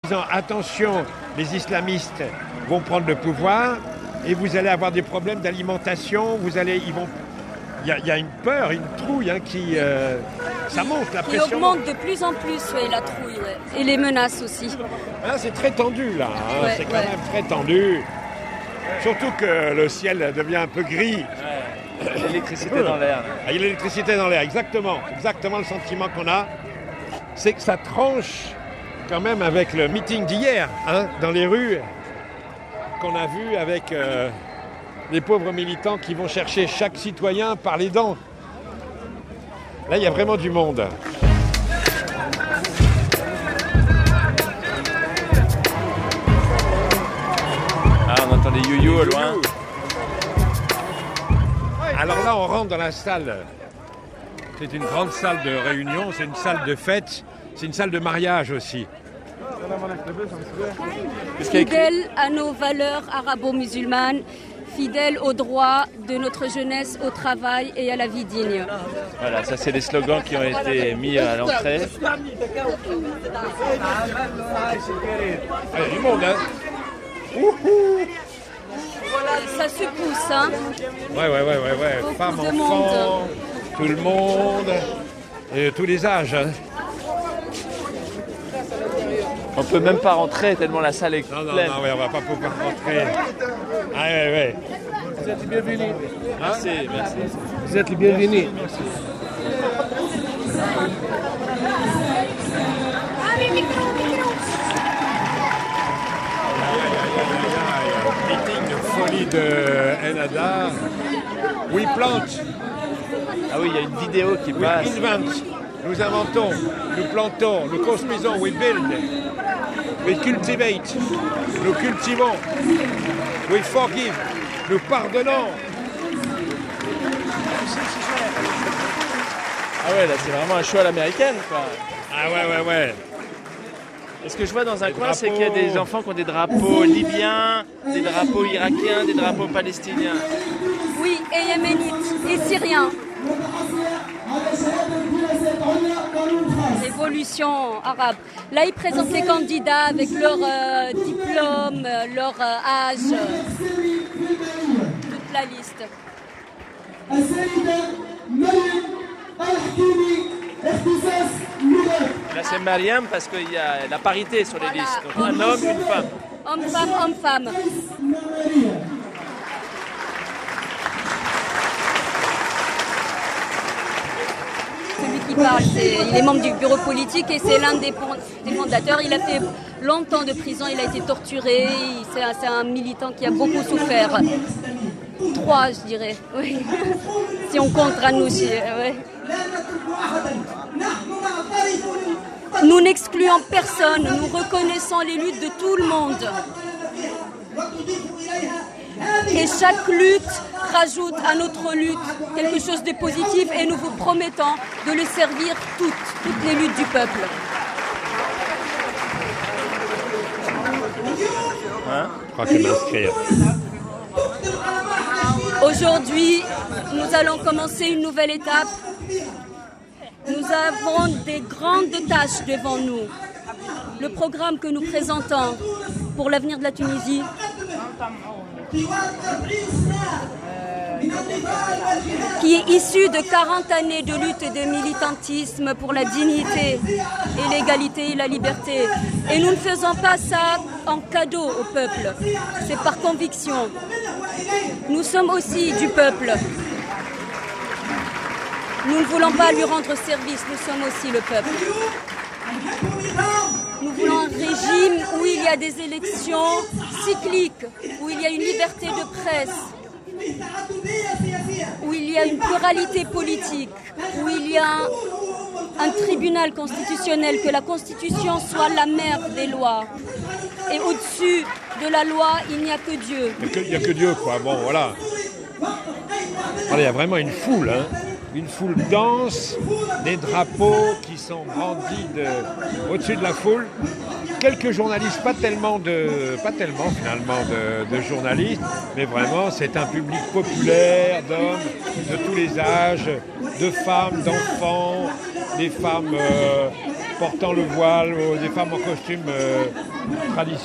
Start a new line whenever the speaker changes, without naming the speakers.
disant attention, les islamistes vont prendre le pouvoir et vous allez avoir des problèmes d'alimentation, il y a une peur, une trouille qui... ça monte, la pression.
Il augmente de plus en plus, la trouille, et les menaces aussi.
Là, c'est très tendu, là. C'est quand même très tendu. Surtout que le ciel devient un peu gris.
Il y a l'électricité dans l'air.
Il y a l'électricité dans l'air, exactement. Exactement le sentiment qu'on a. C'est que ça tranche quand même avec le meeting d'hier, dans les rues, qu'on a vu avec les pauvres militants qui vont chercher chaque citoyen par les dents. Là, il y a vraiment du monde.
Ah, on entend des you-you au loin.
Alors là, on rentre dans la salle. C'est une grande salle de réunion, c'est une salle de fête, c'est une salle de mariage aussi.
Fidèle à nos valeurs arabo-musulmanes, fidèle aux droits de notre jeunesse au travail et à la vie digne.
Voilà, ça c'est les slogans qui ont été mis à l'entrée.
Il y a du monde,
Ça se pousse,
Ouais. Femmes, enfants, tout le monde, et tous les âges.
On peut même pas rentrer tellement la salle est pleine.
Non, on va pas pouvoir rentrer. Ouais.
Vous êtes les bienvenus.
Merci.
Vous êtes les bienvenus.
Meeting de folie de Ennahda. We plant.
Ah oui, il y a une vidéo qui
We
passe.
invent. Nous inventons, nous plantons, nous construisons. We build. We cultivate. Nous cultivons. We forgive. Nous pardonnons.
Ah ouais, là c'est vraiment un show à l'américaine, quoi.
Ah ouais.
Et ce que je vois dans un coin, c'est qu'il y a des enfants qui ont des drapeaux libyens, des drapeaux irakiens, des drapeaux palestiniens.
Oui, et yéménites, et syriens. Révolution arabe. Là, ils présentent les candidats avec leur diplôme, leur âge, toute la liste.
Là c'est Mariam parce qu'il y a la parité sur les listes. Donc un homme, une femme.
Homme-femme. Celui qui parle, il est membre du bureau politique et c'est l'un des fondateurs. Il a fait longtemps de prison, il a été torturé. C'est un militant qui a beaucoup souffert. 3, je dirais. Oui. Si on compte Ranouchi. Ouais. Nous n'excluons personne, nous reconnaissons les luttes de tout le monde. Et chaque lutte rajoute à notre lutte quelque chose de positif et nous vous promettons de le servir toutes les luttes du peuple.
Je crois que m'inscrire.
Aujourd'hui, nous allons commencer une nouvelle étape. Nous avons des grandes tâches devant nous. Le programme que nous présentons pour l'avenir de la Tunisie, qui est issu de 40 années de lutte et de militantisme pour la dignité et l'égalité et la liberté. Et nous ne faisons pas ça en cadeau au peuple, c'est par conviction. Nous sommes aussi du peuple. Nous ne voulons pas lui rendre service, nous sommes aussi le peuple. Nous voulons un régime où il y a des élections cycliques, où il y a une liberté de presse, où il y a une pluralité politique, où il y a un tribunal constitutionnel, que la Constitution soit la mère des lois. Et au-dessus de la loi, il n'y a que Dieu.
Il n'y a que Dieu, quoi. Bon, voilà. Il y a vraiment une foule, Une foule dense, des drapeaux qui sont brandis au-dessus de la foule. Quelques journalistes, pas tellement finalement de journalistes, mais vraiment c'est un public populaire d'hommes de tous les âges, de femmes, d'enfants, des femmes portant le voile, des femmes en costume traditionnel.